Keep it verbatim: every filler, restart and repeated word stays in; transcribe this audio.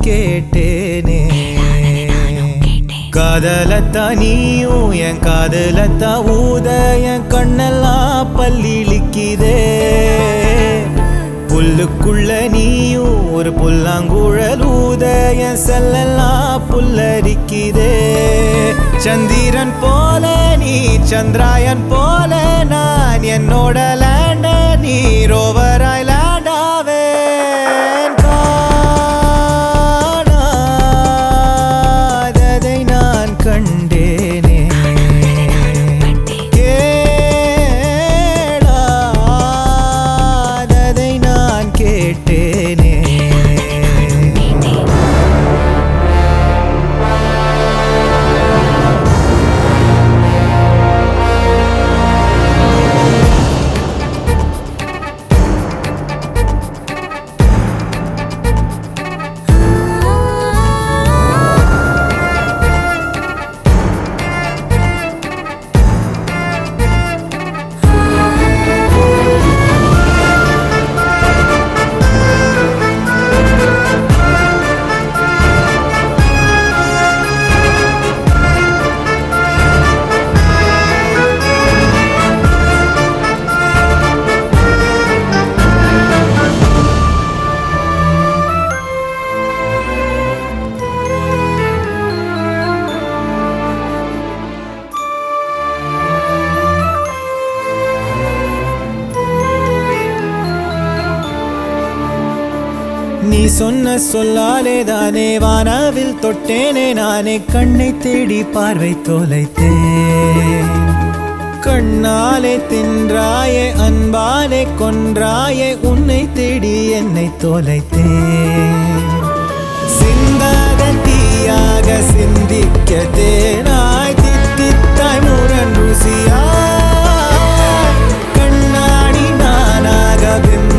கேட்டேனே காதலத்தா நீயும் என் காதலத்தா ஊத என் கண்ணெல்லாம் பல்லிழிக்குதே புல்லுக்குள்ள நீயும் ஒரு புல்லாங்குழல் ஊத என் செல்லெல்லாம் புல்லரிக்குதே சந்திரன் போல நீ சந்திராயன் போல நான் என்னோட லேண்ட நீ ரோவராய் லேண்டாவேன் காணாததை நான் கண்டேனே கேளாததை நான் கேட்டேனே நீ சொன்ன சொல்லாலே தானே வானவில் தொட்டேனே நானே கண்ணை தேடி பார்வை தொலைத்தேன் கண்ணாலே தின்றாயே அன்பாலே கொன்றாயே உன்னை தேடி என்னை தொலைத்தேன் சிந்தாத தீயாக சிந்திக்க தேனாய் தித்தித்தாய் முரண் ருசியாய் கண்ணாடி நானாக